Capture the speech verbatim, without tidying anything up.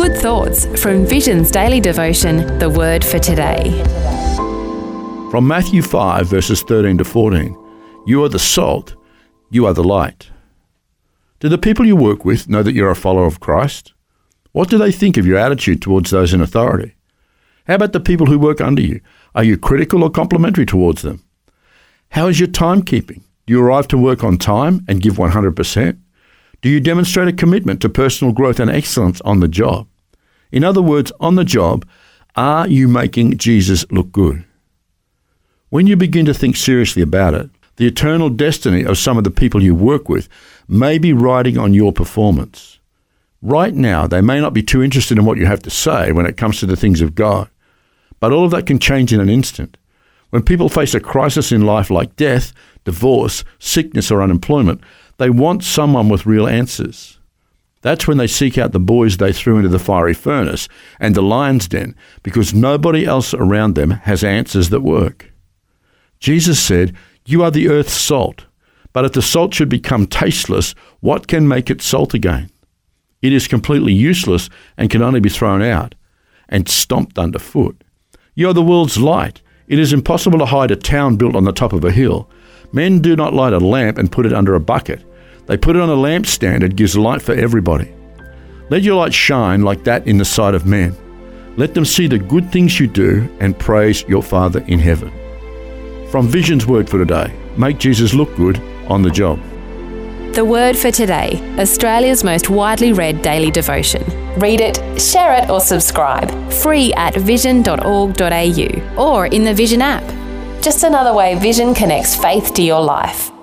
Good thoughts from Vision's daily devotion, The Word for Today. From Matthew five, verses thirteen to fourteen, you are the salt, you are the light. Do the people you work with know that you're a follower of Christ? What do they think of your attitude towards those in authority? How about the people who work under you? Are you critical or complimentary towards them? How is your timekeeping? Do you arrive to work on time and give one hundred percent? Do you demonstrate a commitment to personal growth and excellence on the job? In other words, on the job, are you making Jesus look good? When you begin to think seriously about it, the eternal destiny of some of the people you work with may be riding on your performance. Right now, they may not be too interested in what you have to say when it comes to the things of God, but all of that can change in an instant. When people face a crisis in life like death, divorce, sickness, or unemployment, they want someone with real answers. That's when they seek out the boys they threw into the fiery furnace and the lion's den, because nobody else around them has answers that work. Jesus said, "You are the earth's salt, but if the salt should become tasteless, what can make it salt again? It is completely useless and can only be thrown out and stomped underfoot. You are the world's light. It is impossible to hide a town built on the top of a hill. Men do not light a lamp and put it under a bucket. They put it on a lampstand and gives light for everybody. Let your light shine like that in the sight of men. Let them see the good things you do and praise your Father in heaven." From Vision's Word for Today, make Jesus look good on the job. The Word for Today, Australia's most widely read daily devotion. Read it, share it or subscribe. Free at vision dot org dot a u or in the Vision app. Just another way Vision connects faith to your life.